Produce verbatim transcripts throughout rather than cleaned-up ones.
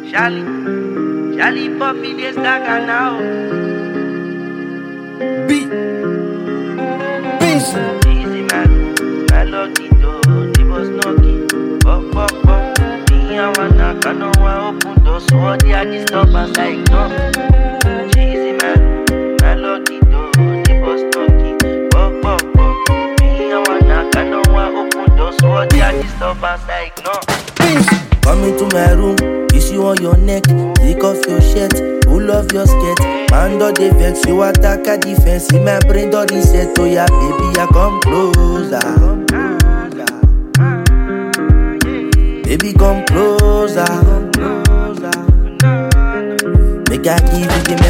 Charlie, Charlie Puppy, this dagger now. Beat. Beast. Easy man, melody do, they was knocking. Pop, pop, pop. Me, I wanna, I know I open doors, so all the disturbance I ignore. Easy man, melody do, they was knocking. Pop, pop, pop. Me, I wanna, I know I open doors, so all the disturbance I ignore. Beast. Come into my room, kiss you on your neck, take off your shirt, pull off your skirt. Man do the vex, you attack a defense. In my brain do the set, oh yeah, baby, I come closer. Baby, come closer. Make I give you the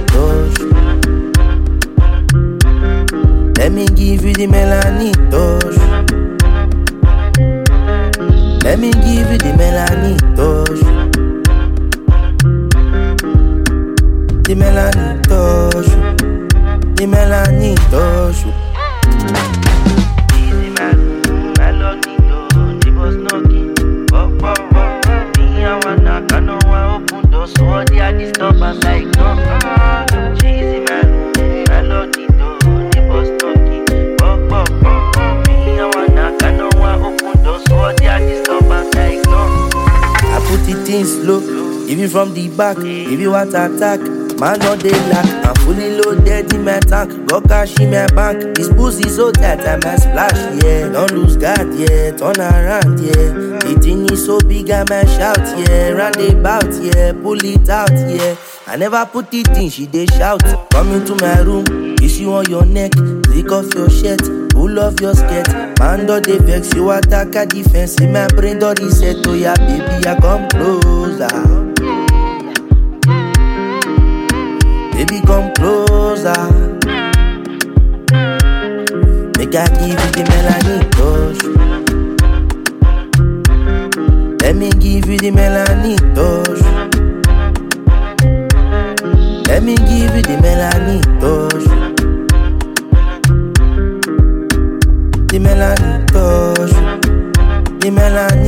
melanie touch. Let me give you the melanie touch. Let me give you the melanie touch. The melanie touch. The melanie touch. Easy man, melody do, they was knocking. Pop, pop, pop. Me, I wanna, I know I open doors, so all the disturbance I ignore. Easy man, melody do, they was knocking. Pop, pop, pop. Me, I wanna, I know I open doors, so all the disturbance I ignore. I put it in slow, give you from the back, give you what attack. Man no dey lack, I'm fully loaded in my tank. Got cash in my bank, this pussy so tight I might splash, yeah. Don't lose guard, yeah, turn around, yeah. The thing is so big I might shout, yeah. Round about, yeah, pull it out, yeah. I never put it in, she dey shout. Come into my room, kiss you on your neck, take off your shirt, pull off your skirt. Man do the vex, you attack a defense. In my brain do the set, oh yeah, baby, I come closer. Baby, come closer. Make I give you the melanie touch. Let me give you the melanie touch. Let me give you the melanie touch. The melanie touch. The melanie